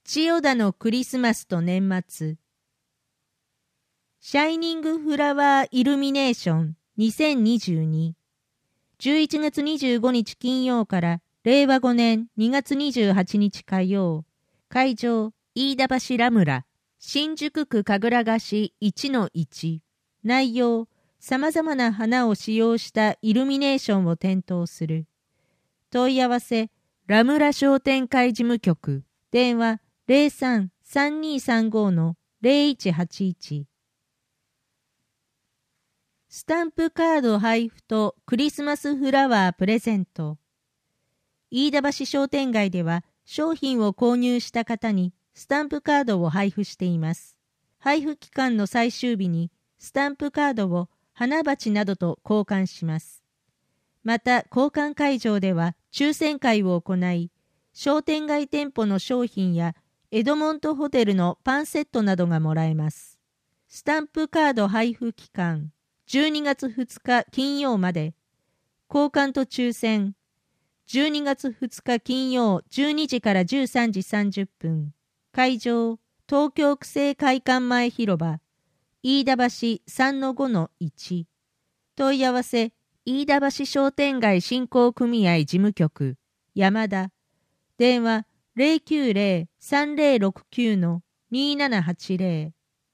千代田のクリスマスと年末。シャイニングフラワーイルミネーション2022。11月25日金曜から令和5年2月28日火曜。会場、飯田橋ラムラ。新宿区神楽菓子 1-1。内容、様々な花を使用したイルミネーションを点灯する。問い合わせ、ラムラ商店会事務局。電話、03-3235-0181。スタンプカード配布とクリスマスフラワープレゼント。飯田橋商店街では商品を購入した方にスタンプカードを配布しています。配布期間の最終日にスタンプカードを花鉢などと交換します。また交換会場では抽選会を行い、商店街店舗の商品やエドモントホテルのパンセットなどがもらえます。スタンプカード配布期間、12月2日金曜まで。交換と抽選、12月2日金曜12時から13時30分。会場、東京区政会館前広場、飯田橋 3-5-1。問い合わせ、飯田橋商店街振興組合事務局、山田。電話、090-3069-2780。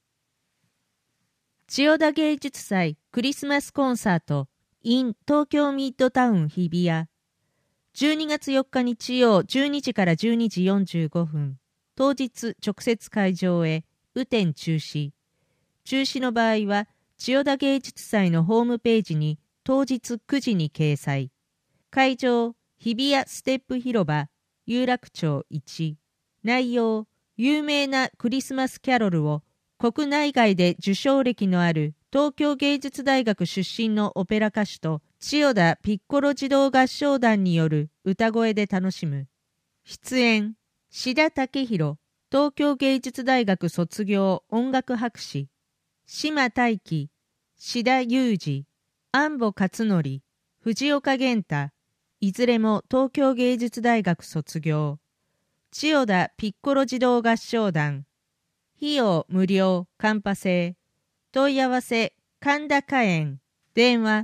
千代田芸術祭クリスマスコンサート in 東京ミッドタウン日比谷。12月4日日曜12時から12時45分。当日直接会場へ、雨天中止。中止の場合は、千代田芸術祭のホームページに当日9時に掲載。会場、日比谷ステップ広場、有楽町1。内容、有名なクリスマスキャロルを国内外で受賞歴のある東京芸術大学出身のオペラ歌手と千代田ピッコロ児童合唱団による歌声で楽しむ。出演、志田武宏、東京芸術大学卒業音楽博士、島大輝、志田裕二、安保勝則、藤岡源太、いずれも東京芸術大学卒業。千代田ピッコロ児童合唱団。費用無料、カンパ制。問い合わせ、神田花園。電話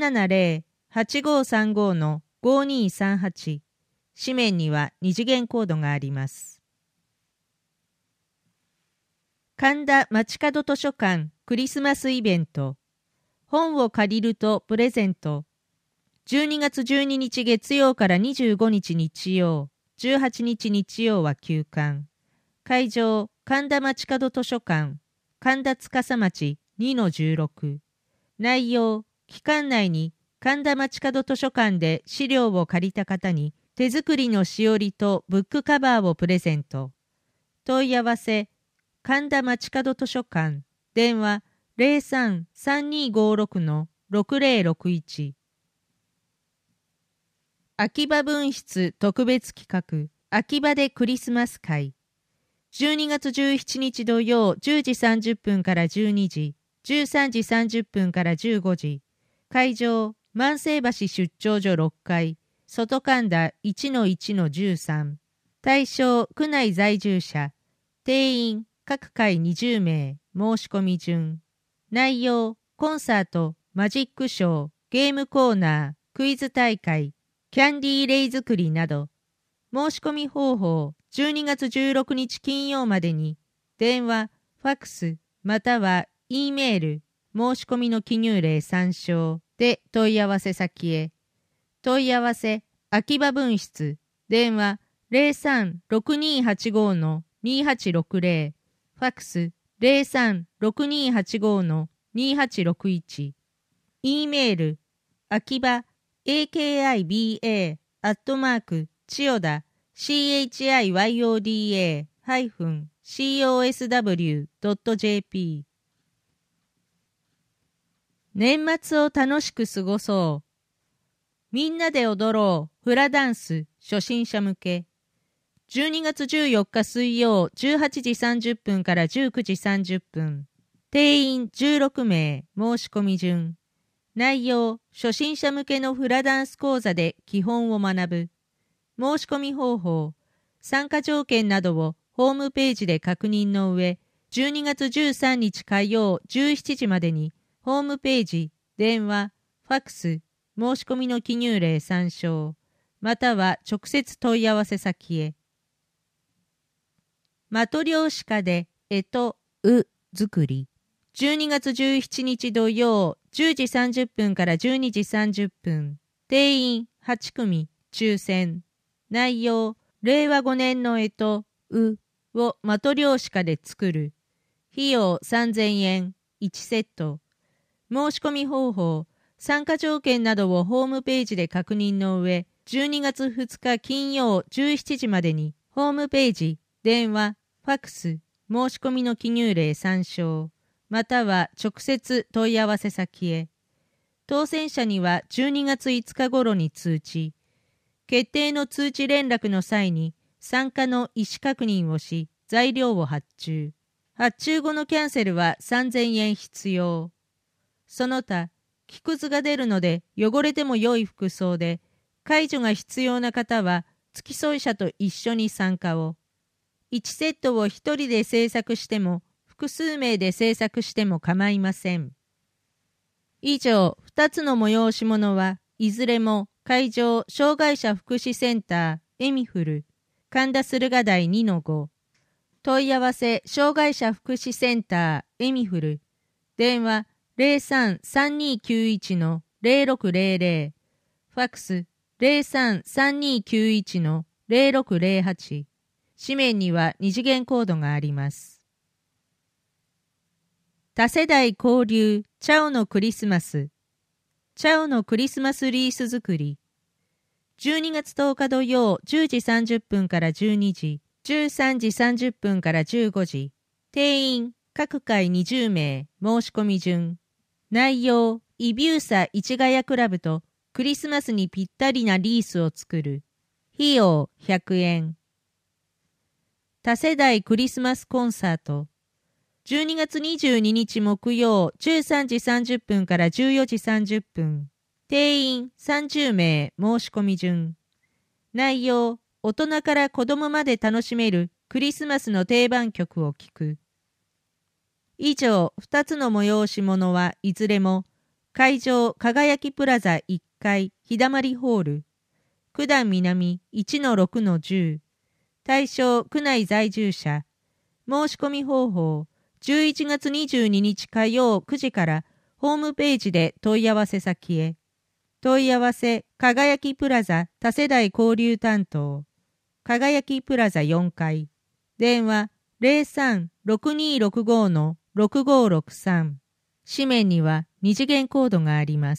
070-8535-5238。紙面には二次元コードがあります。神田街角図書館クリスマスイベント。本を借りるとプレゼント。12月12日月曜から25日日曜、18日日曜は休館。会場、神田街角図書館、神田司町 2-16。内容、期間内に神田街角図書館で資料を借りた方に手作りのしおりとブックカバーをプレゼント。問い合わせ、神田街角図書館、電話03-3256-6061。秋葉分室特別企画、秋葉でクリスマス会。12月17日土曜10時30分から12時、13時30分から15時。会場、万世橋出張所6階、外神田 1-1-13。対象、区内在住者。定員、各回20名、申し込み順。内容、コンサート、マジックショー、ゲームコーナー、クイズ大会、キャンディーレイ作りなど。申し込み方法、12月16日金曜までに、電話、ファックス、または E メール、申し込みの記入例参照で問い合わせ先へ。問い合わせ、秋葉分室、電話03-6285-2860、ファックス03-6285-2861、E メール、秋葉、akiba、千代田、chiyoda-cosw.jp。 年末を楽しく過ごそう。みんなで踊ろうフラダンス初心者向け。12月14日水曜18時30分から19時30分。定員16名、申し込み順。内容、初心者向けのフラダンス講座で基本を学ぶ。申し込み方法、参加条件などをホームページで確認の上、12月13日火曜17時までに、ホームページ、電話、ファックス、申し込みの記入例参照、または直接問い合わせ先へ。マトリョーシカで絵とう作り。12月17日土曜10時30分から12時30分。定員8組抽選。内容、令和5年の絵とうをマトリョーシカで作る。費用3000円1セット。申し込み方法、参加条件などをホームページで確認の上、12月2日金曜17時までに、ホームページ、電話、ファックス、申し込みの記入例参照、または直接問い合わせ先へ。当選者には12月5日頃に通知。決定の通知連絡の際に、参加の意思確認をし、材料を発注。発注後のキャンセルは3000円必要。その他、木くずが出るので汚れても良い服装で、介助が必要な方は付き添い者と一緒に参加を。1セットを1人で制作しても、複数名で制作しても構いません。以上、2つの催し物はいずれも会場障害者福祉センターエミフル神田駿河台 2-5 問い合わせ障害者福祉センターエミフル電話 03-3291-0600 ファックス 03-3291-0608 紙面には二次元コードがあります。多世代交流チャオのクリスマスチャオのクリスマスリース作り12月10日土曜10時30分から12時13時30分から15時定員各回20名申し込み順内容イビューサ市ヶ谷クラブとクリスマスにぴったりなリースを作る費用100円多世代クリスマスコンサート12月22日木曜13時30分から14時30分定員30名申し込み順内容大人から子供まで楽しめるクリスマスの定番曲を聴く以上2つの催し物はいずれも会場輝きプラザ1階日だまりホール九段南 1-6-10 対象区内在住者申し込み方法11月22日火曜9時からホームページで問い合わせ先へ。問い合わせ、輝きプラザ多世代交流担当。輝きプラザ4階。電話 03-6265-6563。紙面には二次元コードがあります。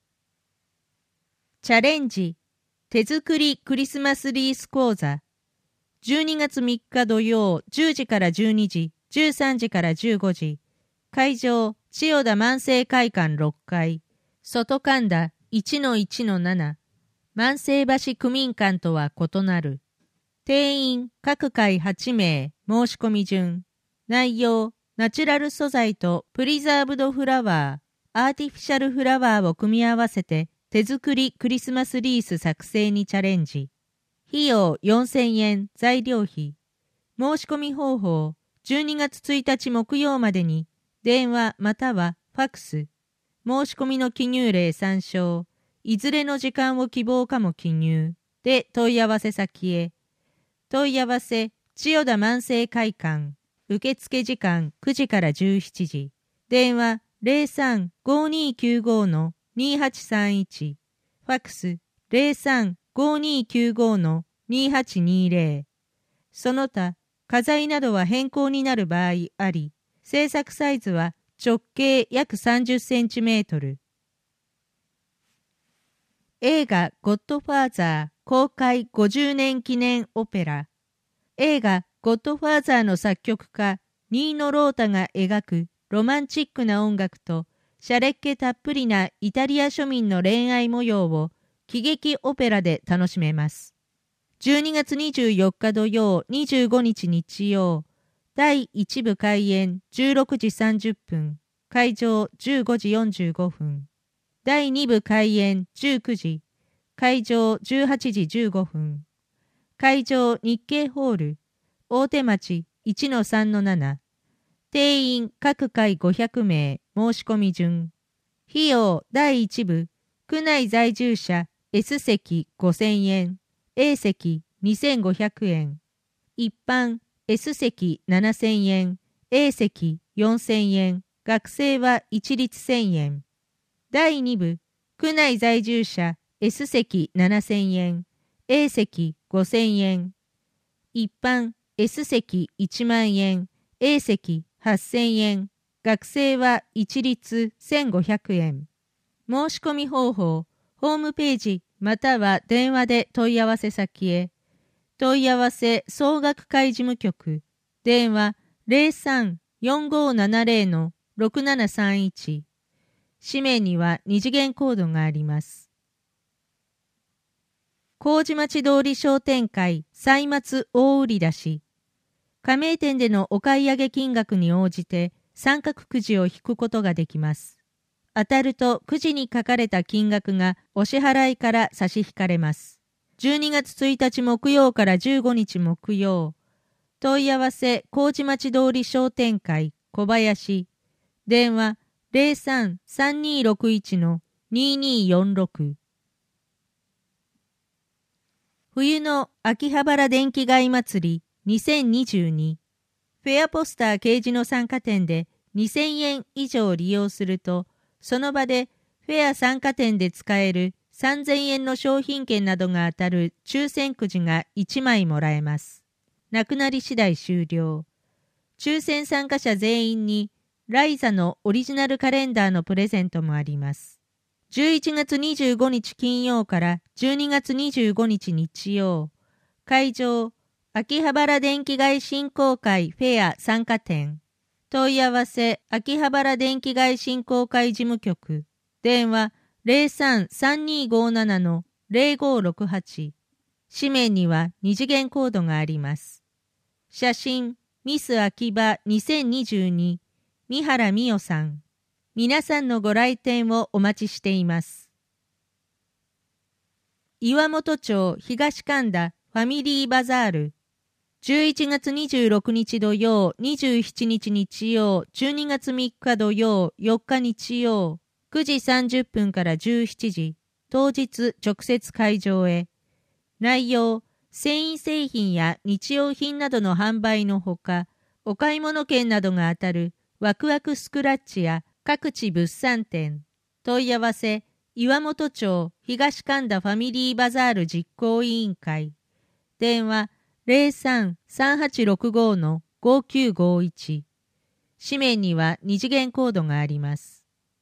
チャレンジ、手作りクリスマスリース講座。12月3日土曜10時から12時。13時から15時会場千代田万世会館6階外神田 1-1-7 万世橋区民館とは異なる定員各回8名申し込み順内容ナチュラル素材とプリザーブドフラワーアーティフィシャルフラワーを組み合わせて手作りクリスマスリース作成にチャレンジ費用4000円材料費申し込み方法12月1日木曜までに電話またはファックス申し込みの記入例参照いずれの時間を希望かも記入で問い合わせ先へ問い合わせ千代田万世会館受付時間9時から17時電話 03-5295-2831 ファックス 03-5295-2820 その他画材などは変更になる場合あり、制作サイズは直径約30センチメートル。映画ゴッドファーザー公開50年記念オペラ。映画ゴッドファーザーの作曲家ニーノ・ロータが描くロマンチックな音楽とシャレっ気たっぷりなイタリア庶民の恋愛模様を喜劇オペラで楽しめます。12月24日土曜25日日曜第1部開演16時30分会場15時45分第2部開演19時会場18時15分会場日経ホール大手町 1-3-7。定員各回500名申し込み順。費用第1部、区内在住者 S 席5000円、A 席2500円。一般 S 席7000円、A 席4000円。学生は一律1000円。第2部、区内在住者 S 席7000円、A 席5000円。一般 S 席1万円、A 席8000円。学生は一律1500円。申し込み方法、ホームページまたは電話で問い合わせ先へ。問い合わせ総学会事務局。電話 03-4570-6731。氏名には二次元コードがあります。麹町通り商店会歳末大売出し。加盟店でのお買い上げ金額に応じて三角くじを引くことができます。当たるとくじに書かれた金額がお支払いから差し引かれます。12月1日木曜から15日木曜。問い合わせ麹町通り商店会小林。電話 03-3261-2246。冬の秋葉原電気街祭り2022。フェアポスター掲示の参加店で2000円以上利用すると、その場でフェア参加店で使える3000円の商品券などが当たる抽選くじが1枚もらえます。なくなり次第終了。抽選参加者全員にライザのオリジナルカレンダーのプレゼントもあります。11月25日金曜から12月25日日曜。会場、秋葉原電気街振興会フェア参加店。問い合わせ、秋葉原電気街振興会事務局。電話 03-3257-0568。氏名には二次元コードがあります。写真、ミス秋葉2022、三原美代さん。皆さんのご来店をお待ちしています。岩本町東神田ファミリーバザール。11月26日土曜、27日日曜、12月3日土曜、4日日曜、9時30分から17時、当日直接会場へ。内容、繊維製品や日用品などの販売のほか、お買い物券などが当たるワクワクスクラッチや各地物産展。問い合わせ、岩本町東神田ファミリーバザール実行委員会。電話 03-3865-5951。氏名には二次元コードがあります。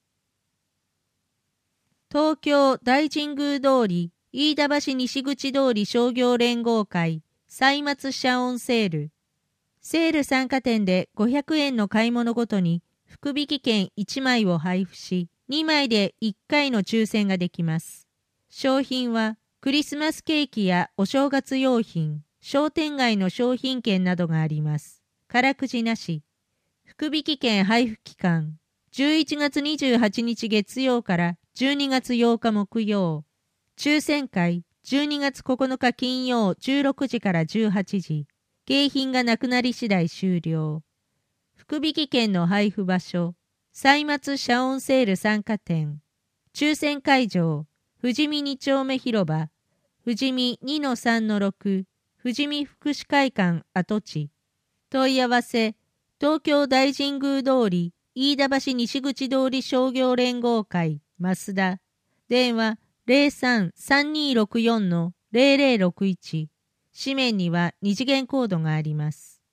東京大神宮通り飯田橋西口通り商業連合会歳末謝恩セール。セール参加店で500円の買い物ごとに福引券1枚を配布し、2枚で1回の抽選ができます。商品はクリスマスケーキやお正月用品、商店街の商品券などがあります。からくじなし。福引券配布期間、11月28日月曜から12月8日木曜。抽選会、12月9日金曜16時から18時。景品がなくなり次第終了。福引券の配布場所、歳末謝恩セール参加店。抽選会場、富士見2丁目広場、富士見 2-3-6、富士見福祉会館跡地。問い合わせ、東京大神宮通り飯田橋西口通り商業連合会増田。電話 03-3264-0061。紙面には二次元コードがあります。